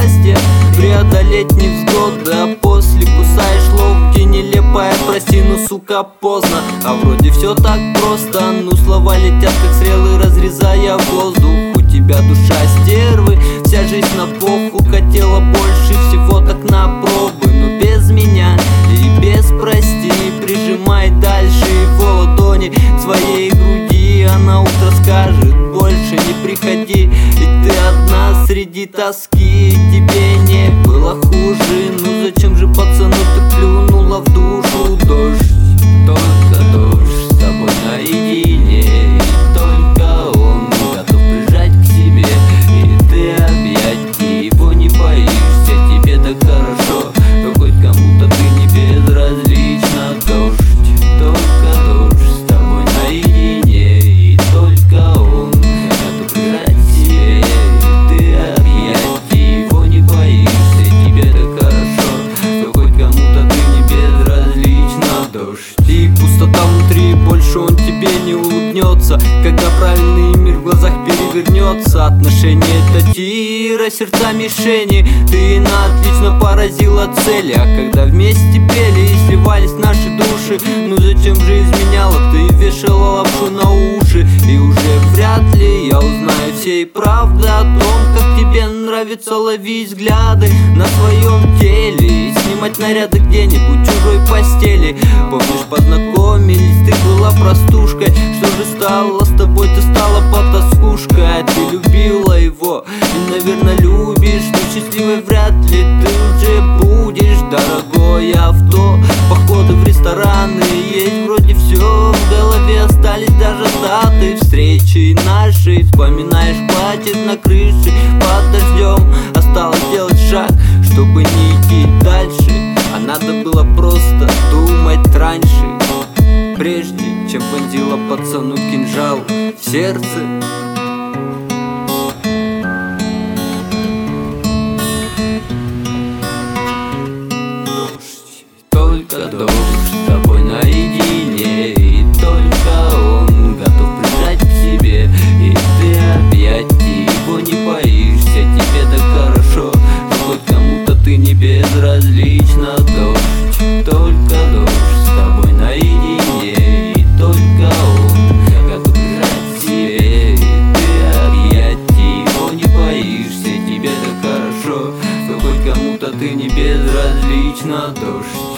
счастья, преодолеть невзгоды, а после кусаешь локти. Нелепая, прости, но сука поздно. А вроде все так просто, ну слова летят как стрелы, разрезая воздух. У тебя душа стервы, вся жизнь на поху. Хотела больше всего, так на пробы, но без меня и без прости. Прижимай дальше его ладони к своей груди, а на утро скажет: больше не приходи, ведь ты одна среди тоски. Тебе не было хуже, ну зачем же, пацану, ты плюнула в душу? Дождь, только дождь с тобой наедине, и только он готов прижать к себе, и ты объять его не боишься. Тебе так хорошо, что хоть кому-то ты не безразлична. Дождь, только дождь с тобой наедине, и только он готов прижать к себе, и ты объять его не боишься. Тебе так хорошо, что хоть кому-то ты не безразлична. Дождь, и пустота внутри, больше он тебе не улыбнется, когда правильный мир в глазах перевернется. Отношения — это тира, сердца мишени. Ты на отлично поразила цели, а когда вместе пели и сливались наши души, ну зачем же изменяла ты, вешала лапшу на уши? И уже вряд ли я узнаю всей правды о том, как тебе нравится ловить взгляды на своем теле и снимать наряды где-нибудь в чужой постели. Помнишь, познакомились, ты была простушкой, что же стало с тобой, ты стала потаскушкой. Ты любила его и, наверное, любишь, но счастливой вряд ли ты уже будешь. Дорогое авто, походы в рестораны, есть вроде все, в голове остались даже даты встречи нашей. Вспоминаешь, плачет на крыше под дождем. Осталось сделать шаг, чтобы не идти дальше, а надо было просто думать раньше, прежде чем вонзила пацану кинжал в сердце. Только дождь с тобой наедине, и только он готов прижать к себе, и ты объять его не боишься. Тебе так хорошо, что хоть кому-то ты не безразлична. Дождь, только дождь с тобой наедине, и только он готов прижать к себе, и ты объять его не боишься. Тебе так хорошо, что хоть кому-то ты не безразлична. Дождь.